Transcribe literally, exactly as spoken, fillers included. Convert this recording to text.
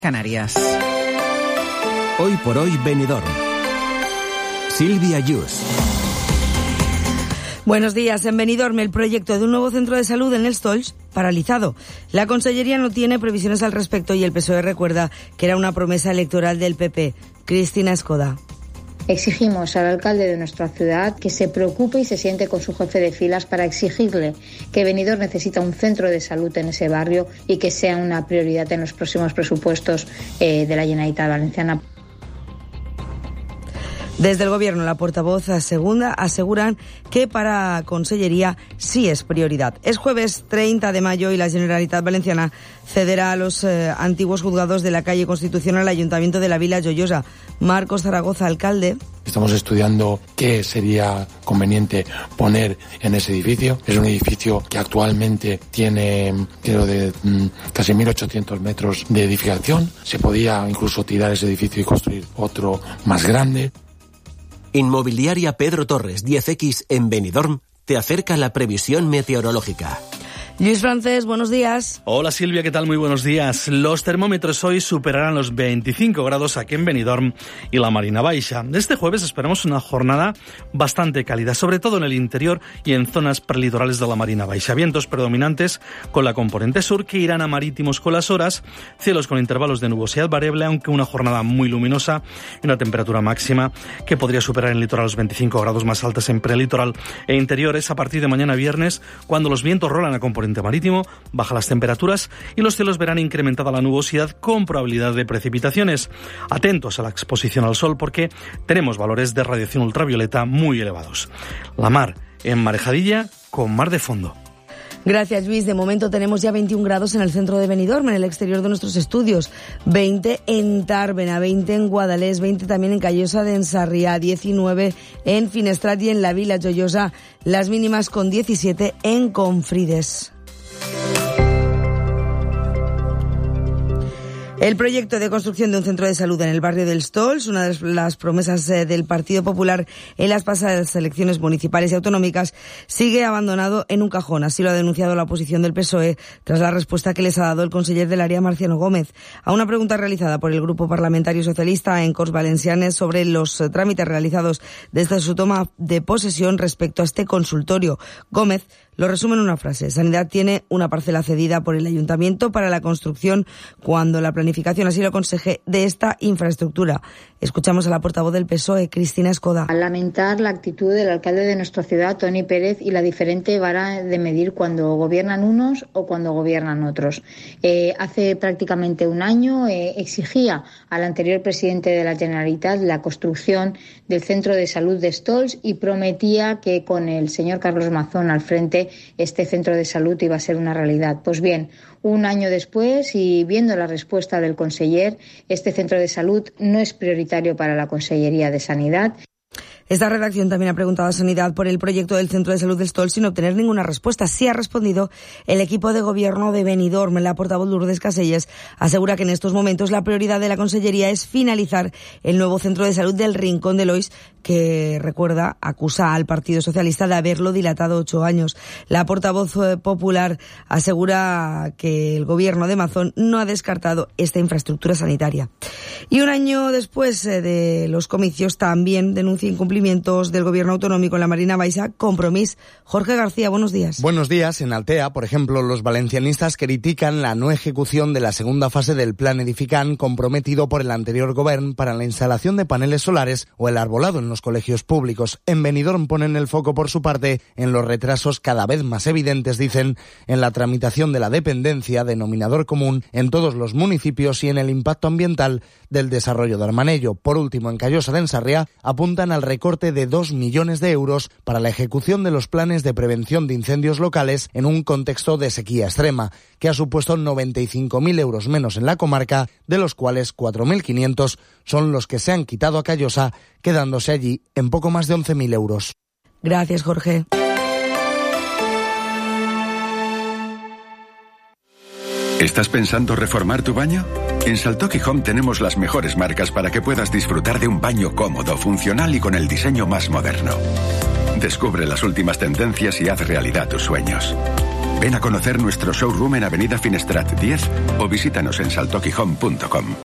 Canarias. Hoy por hoy Benidorm. Silvia Yus. Buenos días. En Benidorm, el proyecto de un nuevo centro de salud en Els Tolls, paralizado. La Consellería no tiene previsiones al respecto y el P S O E recuerda que era una promesa electoral del P P. Cristina Escoda. Exigimos al alcalde de nuestra ciudad que se preocupe y se siente con su jefe de filas para exigirle que Benidorm necesita un centro de salud en ese barrio y que sea una prioridad en los próximos presupuestos eh, de la Generalitat Valenciana. Desde el Gobierno, la portavoz segunda aseguran que para Consellería sí es prioridad. Es jueves treinta de mayo y la Generalitat Valenciana cederá a los eh, antiguos juzgados de la calle Constitución al Ayuntamiento de la Vila Joiosa. Marcos Zaragoza, alcalde. Estamos estudiando qué sería conveniente poner en ese edificio. Es un edificio que actualmente tiene, creo, de mm, casi mil ochocientos metros de edificación. Se podía incluso tirar ese edificio y construir otro más grande. Inmobiliaria Pedro Torres, diez equis en Benidorm, te acerca la previsión meteorológica. Luis Francés, buenos días. Hola Silvia, ¿qué tal? Muy buenos días. Los termómetros hoy superarán los veinticinco grados aquí en Benidorm y la Marina Baixa. Este jueves esperamos una jornada bastante cálida, sobre todo en el interior y en zonas prelitorales de la Marina Baixa. Vientos predominantes con la componente sur que irán a marítimos con las horas, cielos con intervalos de nubosidad variable, aunque una jornada muy luminosa y una temperatura máxima que podría superar en el litoral los veinticinco grados, más altas en prelitoral e interiores a partir de mañana viernes, cuando los vientos rolan a componente marítimo, bajan las temperaturas y los cielos verán incrementada la nubosidad con probabilidad de precipitaciones. Atentos a la exposición al sol porque tenemos valores de radiación ultravioleta muy elevados. La mar en marejadilla con mar de fondo. Gracias, Luis. De momento tenemos ya veintiún grados en el centro de Benidorm, en el exterior de nuestros estudios. veinte en Tàrbena, veinte en Guadalés, veinte también en Callosa de Ensarriá, diecinueve en Finestrat y en la Vila Joiosa. Las mínimas con diecisiete en Confrides. El proyecto de construcción de un centro de salud en el barrio dels Tolls, una de las promesas del Partido Popular en las pasadas elecciones municipales y autonómicas, sigue abandonado en un cajón. Así lo ha denunciado la oposición del P S O E tras la respuesta que les ha dado el conseller del área, Marciano Gómez, a una pregunta realizada por el Grupo Parlamentario Socialista en Corts Valencianes sobre los trámites realizados desde su toma de posesión respecto a este consultorio. Gómez lo resume en una frase. Sanidad tiene una parcela cedida por el Ayuntamiento para la construcción cuando la planificación así lo aconseje de esta infraestructura. Escuchamos a la portavoz del P S O E, Cristina Escoda. Al lamentar la actitud del alcalde de nuestra ciudad, Toni Pérez, y la diferente vara de medir cuando gobiernan unos o cuando gobiernan otros. Eh, hace prácticamente un año eh, exigía al anterior presidente de la Generalitat la construcción del centro de salud de Els Tolls y prometía que con el señor Carlos Mazón al frente este centro de salud iba a ser una realidad. Pues bien, un año después y viendo la respuesta del conseller, este centro de salud no es prioritario para la Consellería de Sanidad. Esta redacción también ha preguntado a Sanidad por el proyecto del Centro de Salud del Tolls sin obtener ninguna respuesta. Sí ha respondido el equipo de gobierno de Benidorm. La portavoz Lourdes Caselles asegura que en estos momentos la prioridad de la Consellería es finalizar el nuevo Centro de Salud del Rincón de Lois, que, recuerda, acusa al Partido Socialista de haberlo dilatado ocho años. La portavoz popular asegura que el gobierno de Mazón no ha descartado esta infraestructura sanitaria. Y un año después de los comicios también denuncia incumplimientos del gobierno autonómico en la Marina Baixa. Compromís. Jorge García, buenos días. Buenos días. En Altea, por ejemplo, los valencianistas critican la no ejecución de la segunda fase del plan Edificant comprometido por el anterior gobierno para la instalación de paneles solares o el arbolado en los colegios públicos. En Benidorm ponen el foco, por su parte, en los retrasos cada vez más evidentes, dicen, en la tramitación de la dependencia, denominador común en todos los municipios, y en el impacto ambiental del desarrollo de Armanello. Por último, en Callosa de Ensarriá apuntan al recorte de dos millones de euros para la ejecución de los planes de prevención de incendios locales en un contexto de sequía extrema, que ha supuesto noventa y cinco mil euros menos en la comarca, de los cuales cuatro mil quinientos son los que se han quitado a Callosa, quedándose allí en poco más de once mil euros. Gracias, Jorge. ¿Estás pensando reformar tu baño? En Saltoki Home tenemos las mejores marcas para que puedas disfrutar de un baño cómodo, funcional y con el diseño más moderno. Descubre las últimas tendencias y haz realidad tus sueños. Ven a conocer nuestro showroom en Avenida Finestrat diez o visítanos en saltoquihome punto com.